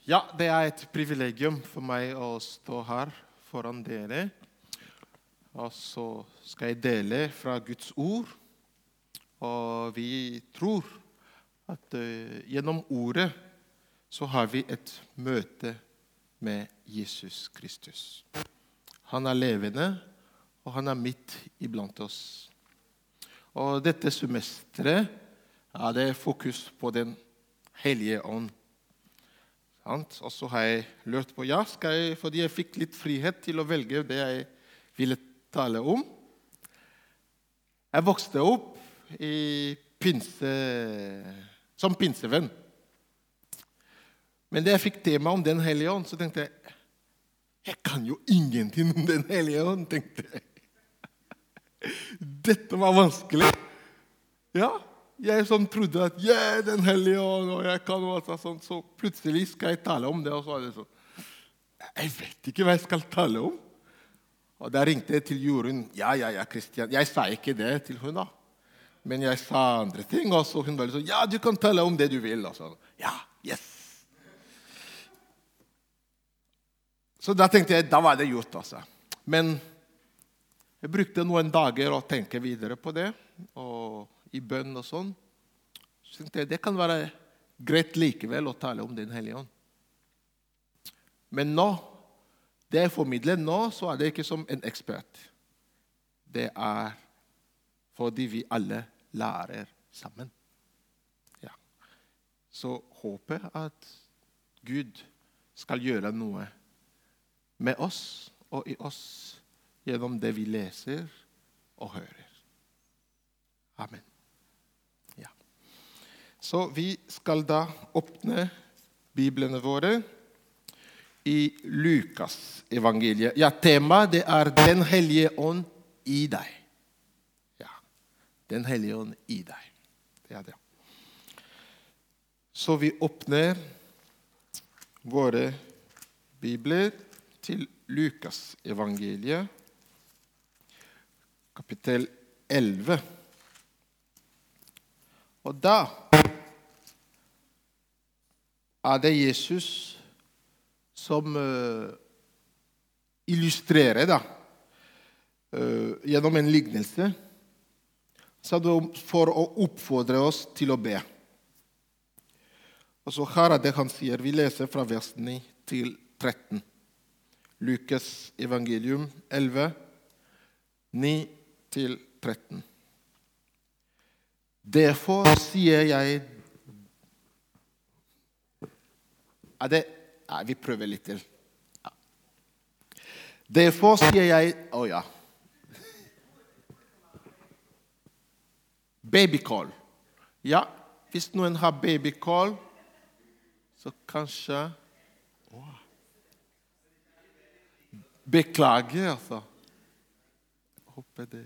Ja, det et privilegium for meg å stå her foran dere. Og så skal jeg dele fra Guds ord. Og vi tror at gjennom ordet så har vi et møte med Jesus Kristus. Han levende, og han midt iblant oss. Og dette semesteret det fokus på den hellige ånd. Og så har jeg lurt på, fordi jeg fikk litt frihet til å velge det jeg ville tale om. Jeg vokste opp som pinsevenn. Men da jeg fikk tema om den hellige ånd, så tenkte jeg, jeg kan jo ingenting om den hellige ånd, tenkte jeg. Dette var vanskelig. Ja, jeg trodde at den hellige ånd, og jeg kan noe sånt, så plutselig skal jeg tale om det, og så det sånn. Jeg vet ikke hva jeg skal tale om. Og da ringte jeg til Jorunn. Ja, Kristian. Jeg sa ikke det til hun da. Men jeg sa andre ting, og så hun var sånn, ja, du kan tale om det du vil. Og så, ja, yes. Så da tenkte jeg, da var det gjort altså. Men jeg brukte noen dager å tenke videre på det, og i bønn og sånn. Så tenkte jeg, det kan være greit likevel å tale om den hellige ånd. Men nå, det jeg formidler nå, så det ikke som en ekspert. Det fordi vi alle lærer sammen. Ja. Så håper at Gud skal gjøre noe med oss og i oss gjennom det vi leser og hører. Amen. Ja. Så vi skal da åpne Biblene våre i Lukas evangeliet. Ja, temaet det Den hellige ånd i deg. Ja, Den hellige ånd i deg. Det det. Så vi åpner våre bibler til Lukas evangeliet, kapittel 11. Og da det Jesus som illustrerer gjennom en lignelse, for å oppfordre oss til å be. Og så her det han sier, vi leser fra vers 9 til 13. Lukas evangelium 11, 9 til 13. Derfor sier jeg vi prøver litt til. Ja. Derfor sier jeg babycall. Ja, hvis noen har babycall, så kanskje beklager, altså. Håper det.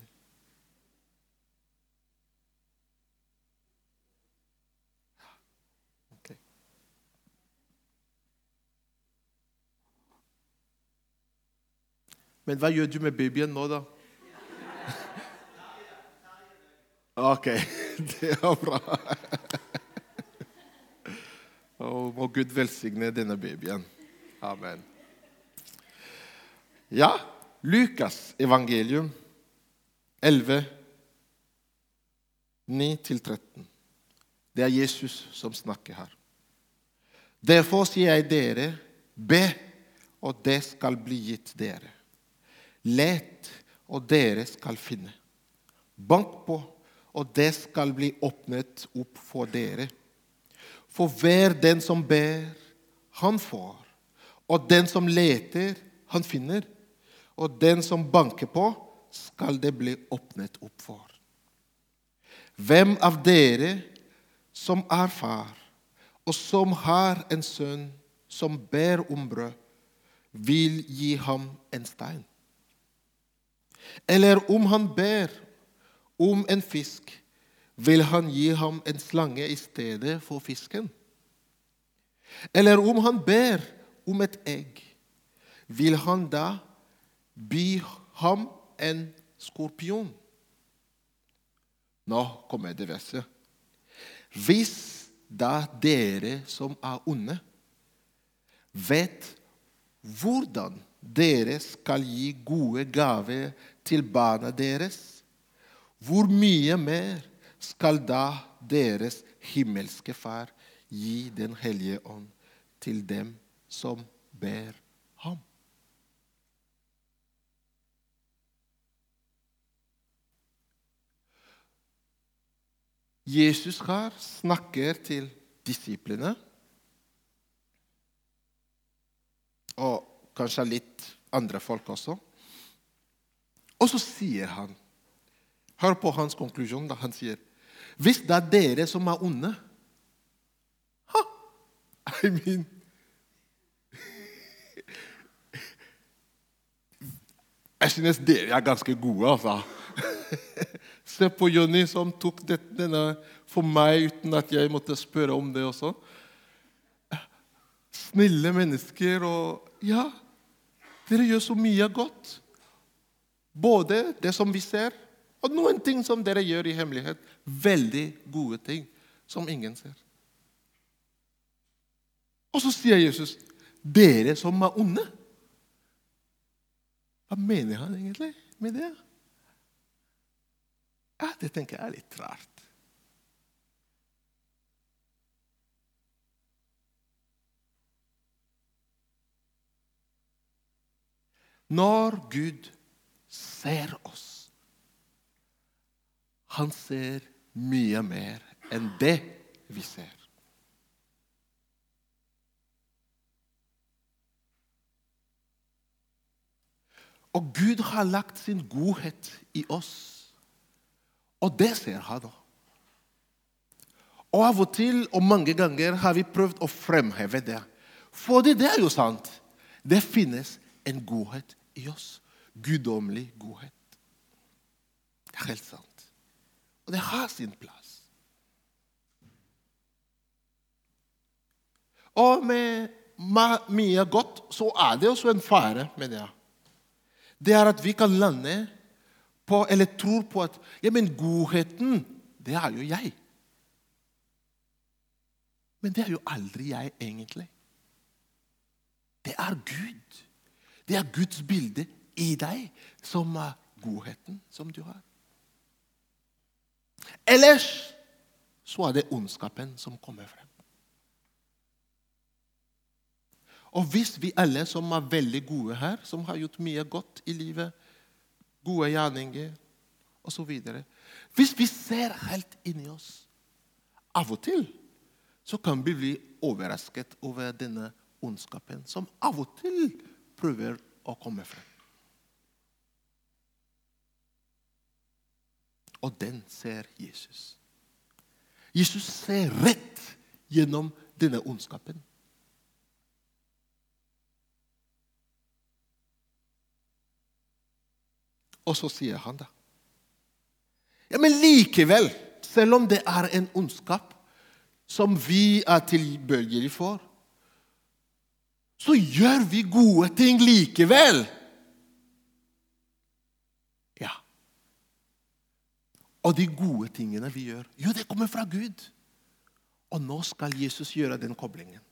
Okay. Men hva gjør du med babyen nå, da? Ok, det bra. Og må Gud velsigne denne babyen. Amen. Ja, Lukas evangelium 11, 9-13. Det Jesus som snakker her. Derfor sier jeg dere, be, og det skal bli gitt dere. Let, og dere skal finne. Bank på, og det skal bli åpnet opp for dere. For hver den som ber, han får. Og den som leter, han finner. Og den som banker på, skal det bli åpnet opp for. Hvem av dere som far, og som har en sønn som ber om brød, vil gi ham en stein? Eller om han ber om en fisk, vil han gi ham en slange i stedet for fisken? Eller om han ber om et egg, vil han da by ham en skorpion? Nå kommer det verset. Hvis da dere som onde vet hvordan dere skal gi gode gaver til barna deres, hvor mye mer skal da deres himmelske Far gi den hellige ånd til dem som ber ham? Jesus her snakker til disiplene, og kanskje litt andre folk også. Og så sier han, hør på hans konklusjon da han sier, hvis det er dere som er onde, jeg synes dere er ganske gode, altså. Se på Jonny som tok denne for meg uten at jeg måtte spørre om det også. Snille mennesker, og ja, dere gjør så mye godt. Både det som vi ser, og noen ting som dere gjør i hemmelighet. Veldig gode ting som ingen ser. Og så sier Jesus, dere som er onde. Hva mener han egentlig med det? Ja, det tenker jeg er litt rart. Når Gud ser oss, han ser mye mer enn det vi ser. Og Gud har lagt sin godhet i oss. Og det ser han da. Og av og til, og mange ganger, har vi prøvd å fremheve det. Fordi det er jo sant. Det finnes en godhet i oss. Guddommelig godhet. Det er helt sant. Og det har sin plass. Og med mye godt, så er det også en fare med det. Det er at vi kan lande på, eller tror på at, ja, men godheten, det er jo jeg. Men det er jo aldri jeg egentlig. Det er Gud. Det er Guds bilde i deg, som er godheten som du har. Ellers så er det ondskapen som kommer frem. Og hvis vi alle som er veldig gode her, som har gjort mye godt i livet, gode gjerninger, og så videre. Hvis vi ser helt inn i oss, av og til, så kan vi bli overrasket over denne ondskapen, som av og til prøver å komme frem. Og den ser Jesus. Jesus ser rett gjennom denne ondskapen. Og så sier han da, ja, men likevel, selv om det er en ondskap som vi er tilbøyelige for, så gjør vi gode ting likevel. Ja. Og de gode tingene vi gjør, jo, det kommer fra Gud. Og nå skal Jesus gjøre den koblingen.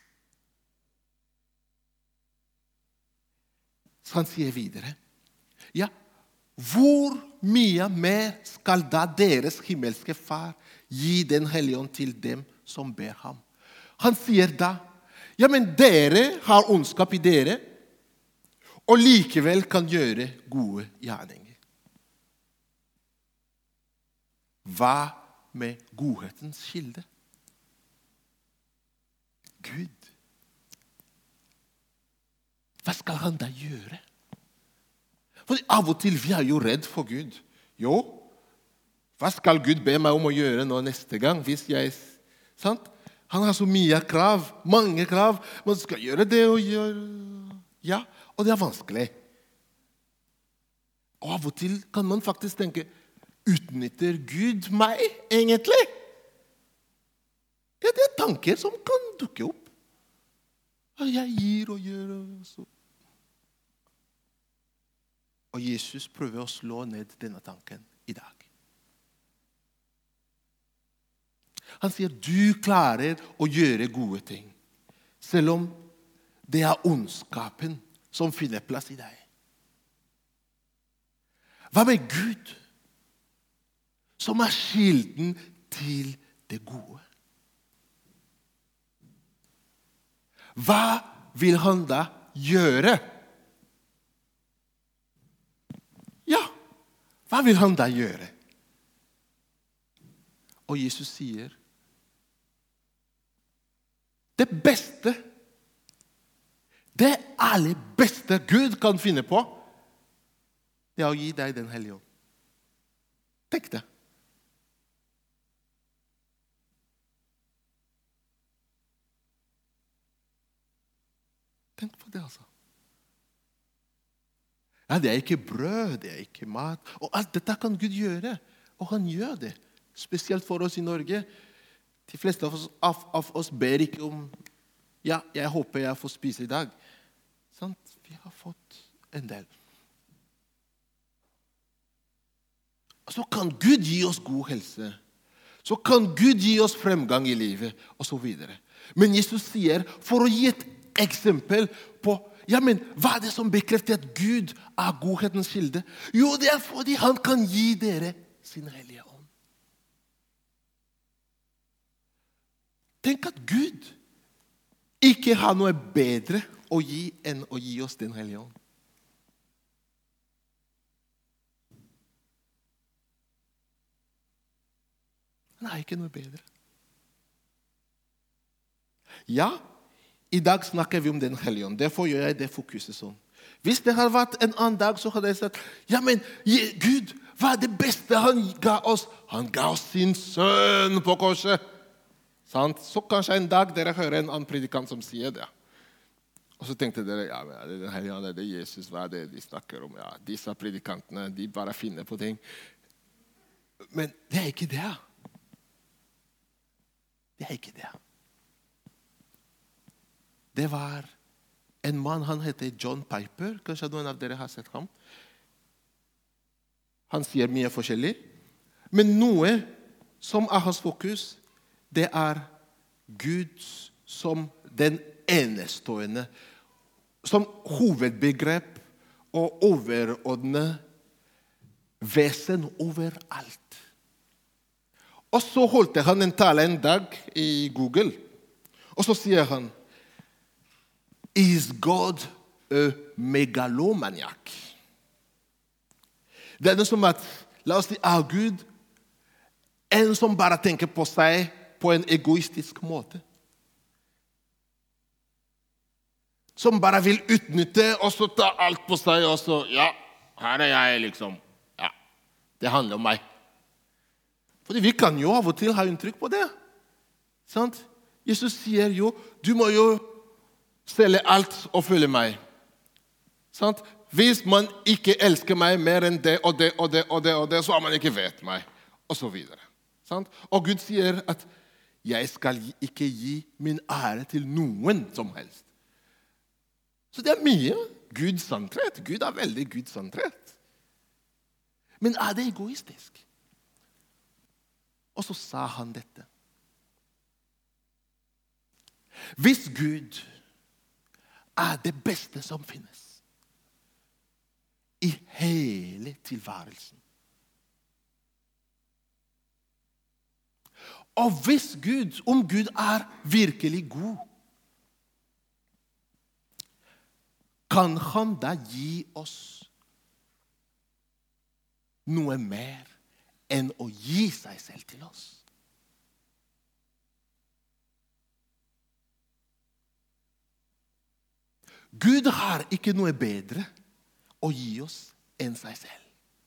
Så han sier videre, ja, hvor mye mer skal da deres himmelske Far gi den hellige ånd til dem som ber ham? Han sier da, ja, men dere har ondskap i dere, og likevel kan gjøre gode gjerninger. Hva med godhetens kilde? Gud. Hva skal han da gjøre? For av og til vi er jo redd for Gud. Jo, hva skal Gud be meg om å gjøre nå neste gang? Hvis jeg, sant? Han har så mye krav, mange krav. Man skal gjøre det og gjøre. Ja, og det er vanskelig. Og av og til kan man faktisk tenke, utnytter Gud meg egentlig? Ja, det er tanker som kan dukke opp. Jeg gir og gjør og så. Og Jesus prøver å slå ned denne tanken i dag. Han sier, du klarer å gjøre gode ting. Selv om det ondskapen som finner plass i deg. Hva med Gud, som kilden til det gode? Hva vil han da gjøre? Ja, hva vil han da gjøre? Og Jesus sier, det beste, det aller beste Gud kan finne på, det å gi deg den hellige ånd. Tenk det. Tenk på det, altså. Ja, det ikke brød, det ikke mat. Og alt dette kan Gud gjøre. Og han gjør det. Spesielt for oss i Norge. De fleste av oss ber ikke om, ja, jeg håper jeg får spise i dag. Sant? Vi har fått en del. Så kan Gud gi oss god helse. Så kan Gud gi oss fremgang i livet, og så videre. Men Jesus sier, for å gi et eksempel på, ja, men hva det som bekrefter at Gud godhetens kilde? Jo, det fordi han kan gi dere sin hellige ånd. Tenk at Gud ikke har noe bedre å gi enn å gi oss den hellige ånd. Han har ikke noe bedre. Ja, i dag snakker vi om den hellige ånd. Derfor gjør jeg det fokuset sånn. Hvis det hadde vært en annen dag, så hadde jeg sagt, ja, men Gud, hva det beste han ga oss? Han ga oss sin sønn på korset. Så kanskje en dag dere hører en annen predikant som sier det. Og så tenkte dere, ja, men det er den hellige ånd, det er Jesus, hva er det de snakker om? Ja, disse predikantene, de bare finner på ting. Men det er ikke det. Det er ikke det. Det var en mann, han heter John Piper. Kanskje noen av dere har sett ham. Han sier mye forskjellig. Men noe som er hans fokus, det er Gud som den enestående, som hovedbegrep og overordnet vesen overalt. Og så holdt han en tale en dag i Google. Og så sier han, is God a megalomaniac? Det er som at, la oss si, Gud en som bare tenker på seg på en egoistisk måte. Som bare vil utnytte, og så ta alt på seg, og så, ja, her er jeg liksom. Ja, det handler om meg. Fordi vi kan jo av og til ha inntrykk på det. Sant? Jesus sier jo, du må jo selge alt og følge meg. Sant? Hvis man ikke elsker meg mer enn det og det og det og det, og det så har man ikke vet meg, og så videre. Sant? Og Gud sier at jeg skal ikke gi min ære til noen som helst. Så det er mye Gud-sentrert. Gud er veldig Gud-sentrert. Men er det egoistisk? Og så sa han dette. Hvis Gud er det beste som finnes i hele tilværelsen, og hvis Gud, om Gud er virkelig god, kan han da gi oss noe mer enn å gi seg selv til oss? Gud har ikke noe bedre å gi oss enn seg selv.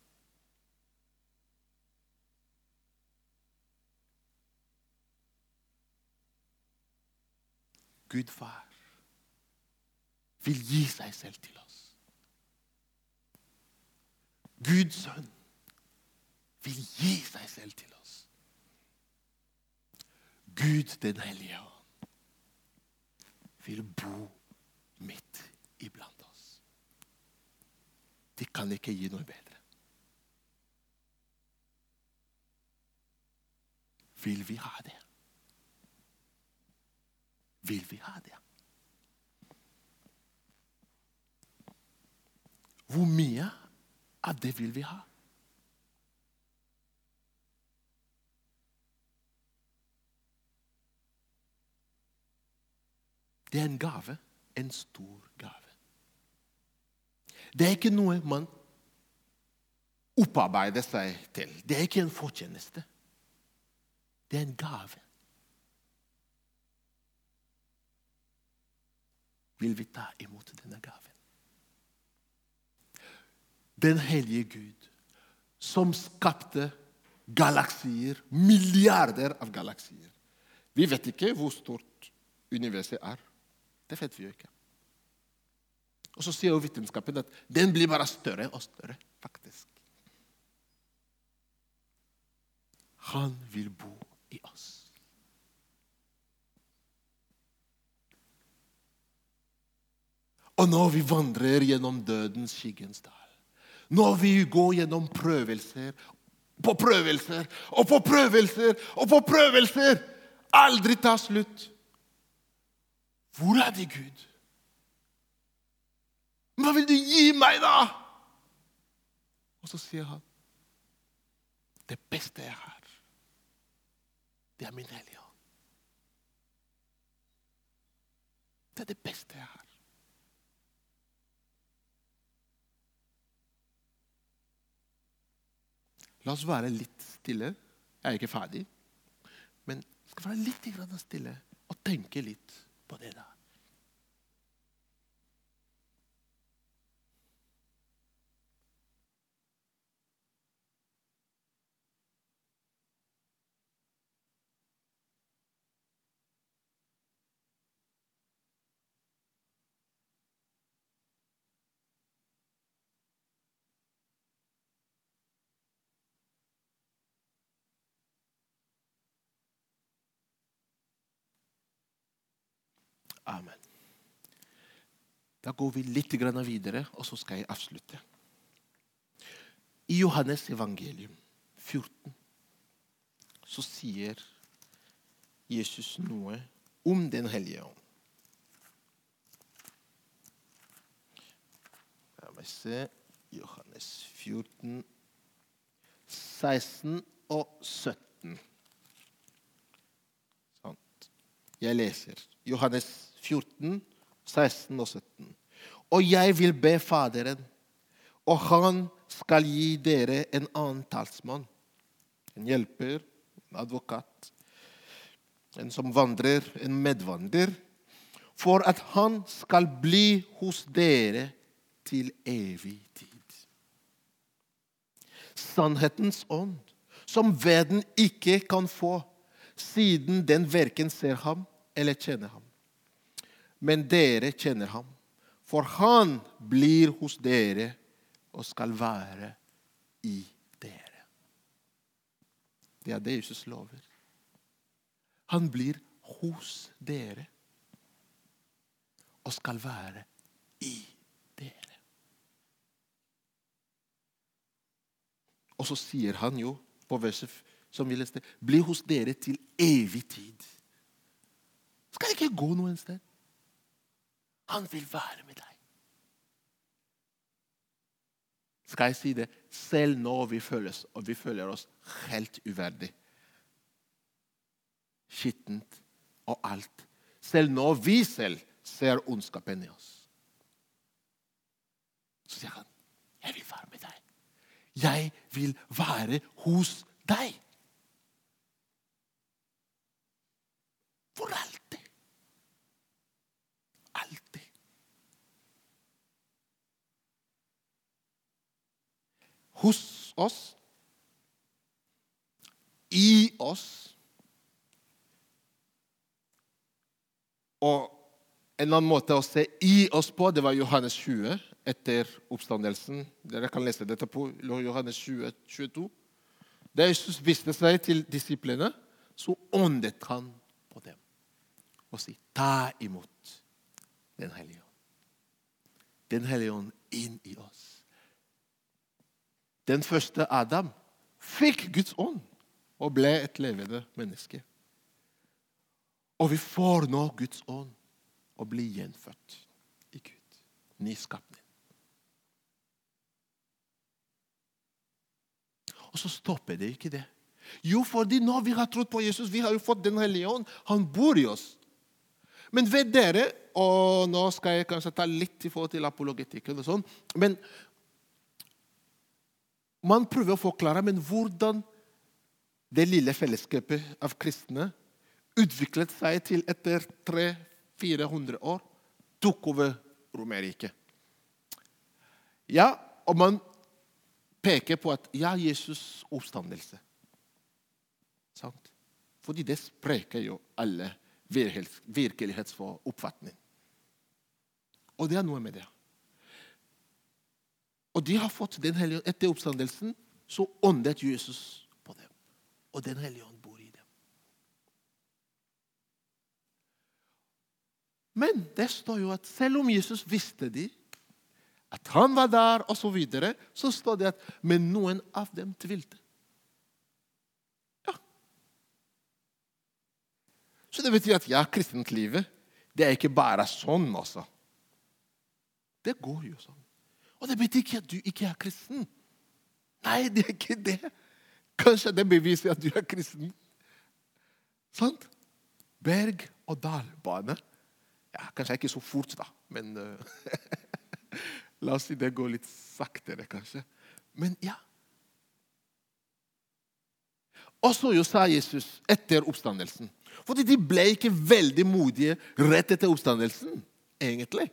Gud far vil gi seg selv til oss. Guds sønn vil gi seg selv til oss. Gud den hellige ånd vil bo midt iblant oss. De kan ikke gi noe bedre. Vil vi ha det? Vil vi ha det? hvor mye av det vil vi ha? Det en gave, en stor gave. Det ikke noe man opparbeider seg til. Det ikke en fortjeneste. Det en gave. Vil vi ta imot denne gaven? Den hellige Gud, som skapte galaksier, milliarder av galaksier. Vi vet ikke hvor stort universet Det vet vi jo ikke. Og så sier jo vitenskapen at den blir bare større og større, faktisk. Han vil bo i oss. Og når vi vandrer gjennom dødens skyggens dal, når vi går gjennom prøvelser, på prøvelser, og på prøvelser, og på prøvelser, aldri tar slutt. Hvor det, Gud? Hva vil du gi meg da? Og så sier han, det beste jeg har, det min hellige ånd. Det det beste jeg har. La oss være litt stille. Jeg ikke ferdig. Men skal være litt stille og tenke litt på det da. Amen. Da går vi litt videre, og så skal jeg avslutte. I Johannes evangelium 14 så sier Jesus noe om den hellige ånd. La meg se. Johannes 14, 16 og 17. Sånt. Jeg leser. Johannes 14, 16 og 17. Og jeg vil be Faderen, og han skal gi dere en annen talsmann, en hjelper, en advokat, en som vandrer, en medvandrer, for at han skal bli hos dere til evig tid. Sannhetens ånd, som verden ikke kan få, siden den hverken ser ham eller kjenner ham. Men dere kjenner ham, for han blir hos dere og skal være i dere. Det det Jesus lover. Han blir hos dere og skal være i dere. Og så sier han jo på verset som vi leste, bli hos dere til evig tid. Skal ikke gå noen sted. Han vil være med deg. Skal jeg si det? Selv når vi føler oss helt uverdig. Skittent og alt. Selv når vi selv ser ondskapen i oss. Så sier han, jeg vil være med deg. Jeg vil være hos deg. For alltid. Alltid. Hos oss. I oss. Og en annen måte å se i oss på, det var Johannes 20, etter oppstandelsen. Dere kan lese dette på Johannes 20, 22. Da Jesus viste seg til disiplene, så åndet han på dem. Og sier, ta imot den hellige ånd. Den hellige ånd inn i oss. Den første Adam fikk Guds ånd og ble et levende menneske. Og vi får nå Guds ånd og blir gjenfødt i Gud. Nyskapning. Og så stopper det ikke det. Jo, fordi når vi har trodd på Jesus, vi har jo fått den hellige ånd. Han bor i oss. Men ved dere, og nå skal jeg kanskje ta litt i forhold til apologetikken og sånn, men man prøver å forklare, men hvordan det lille fellesskapet av kristne utviklet seg til etter 300-400 år, tok over Romerriket. Ja, og man peker på at ja, Jesus oppstandelse. Sant? Fordi det spreker jo alle virkelighetsoppfatning. Og det er noe med det. Og de har fått den hellige ånd. Etter oppstandelsen så åndet Jesus på dem. Og den hellige ånd bor i dem. Men det står jo at selv om Jesus visste de, at han var der og så videre, så står det at men noen av dem tvilte. Ja. Så det betyr at ja, kristentlivet, det er ikke bare sånn også. Det går jo sånn. Og det betyr ikke at du ikke er kristen. Nei, det er ikke det. Kanskje det beviser at du er kristen. Sant? Berg- og dalbane. Ja, kanskje ikke så fort da, men la oss si det går litt saktere kanskje. Men ja. Og så jo sa Jesus etter oppstandelsen. Fordi de ble ikke veldig modige rett etter oppstandelsen, egentlig.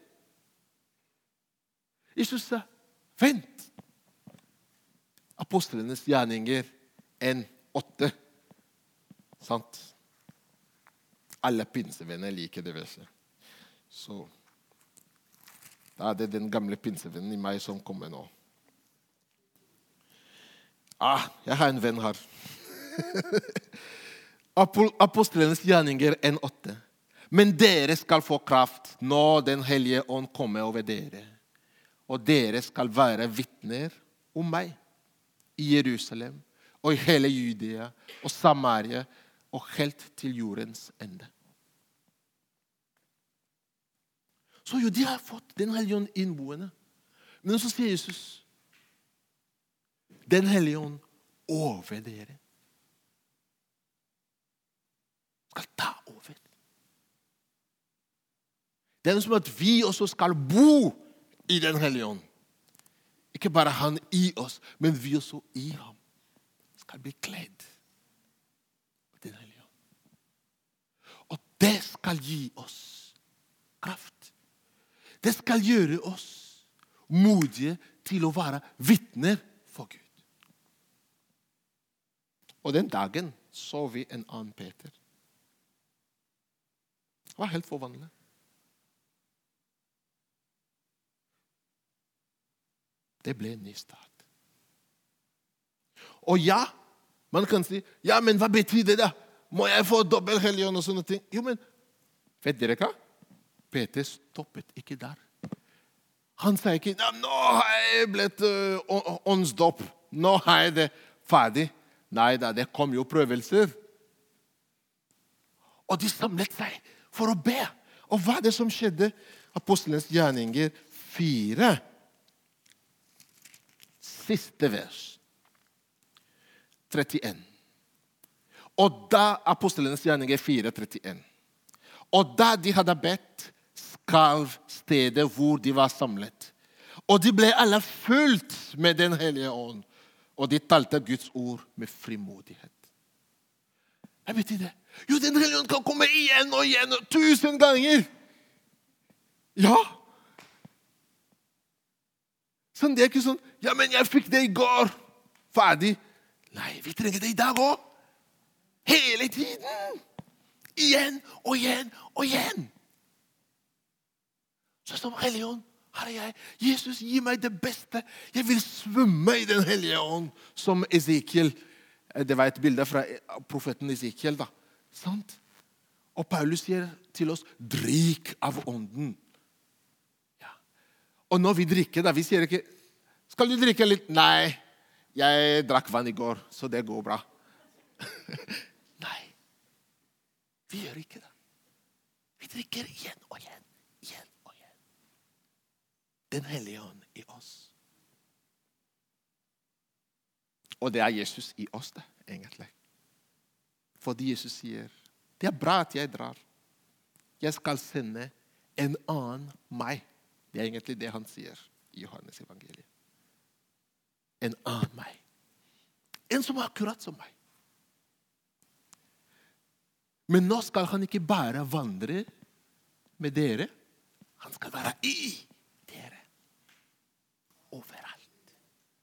Jesus sa, vent. Apostlenes gjerninger 1:8. Sant? Alle pinsevenner liker det verset. Så da er det den gamle pinsevennen i meg som kommer nå. Jeg har en venn her. Apostlenes gjerninger 1:8. Men dere skal få kraft når den hellige ånd kommer over dere. Og dere skal være vitner om meg i Jerusalem og i hele Judea og Samaria og helt til jordens ende. Så jo, de har fått den hellige ånd innboende. Men så sier Jesus, den hellige ånd over dere. Skal ta over. Det er som at vi også skal bo i den hellige ånd. Ikke bare han i oss, men vi også i ham. Skal bli kledd av den hellige ånd. Og det skal gi oss kraft. Det skal gjøre oss modige til å være vitner for Gud. Og den dagen så vi en annen Peter. Det var helt forvandlet. Det ble en ny start. Og ja, man kan si, ja, men hva betyr det da? Må jeg få dobbelt hellige ånd og sånne ting? Jo, men, vet dere hva? Peter stoppet ikke der. Han sa ikke, nå har jeg blitt åndsdåp. Nå har jeg det ferdig. Nei da, det kom jo prøvelser. Og de samlet seg for å be. Og hva er det som skjedde? Apostlenes gjerninger 4. Siste vers. 31. Og da Apostlenes gjerninger 4:31. Og da de hadde bedt, skalv stedet hvor de var samlet. Og de ble alle fulgt med den hellige ånd. Og de talte Guds ord med frimodighet. Hva betyr det? Jo, den hellige ånd kan komme igjen og igjen, 1000 ganger. Ja. Sånn, det er ikke sånn, ja, men jeg fikk det i går. Ferdig. Nei, vi trenger det i dag også. Hele tiden. Igjen og igjen og igjen. Så som hellige ånd, Herre jeg, Jesus, gi meg det beste. Jeg vil svømme i den hellige ånd, som Ezekiel. Det var et bilde fra profeten Ezekiel, da. Sant? Og Paulus sier til oss, drikk av ånden. Ja. Og når vi drikker, da, vi sier ikke, skal du drikke litt? Nei, jeg drakk vann i går, så det går bra. Nei, vi gjør ikke det. Vi drikker igjen og igjen, igjen og igjen. Den hellige ånd i oss. Og det er Jesus i oss, det, egentlig. Fordi Jesus sier, det er bra at jeg drar. Jeg skal sende en annen meg. Det er egentlig det han sier i Johannes evangeliet. En annen meg. En som er akkurat som meg. Men nå skal han ikke bare vandre med dere. Han skal være i dere. Overalt.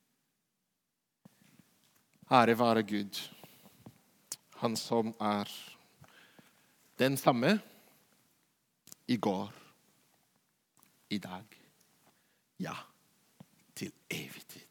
Ære være Gud. Han som er den samme i går, i dag, ja, til evig tid.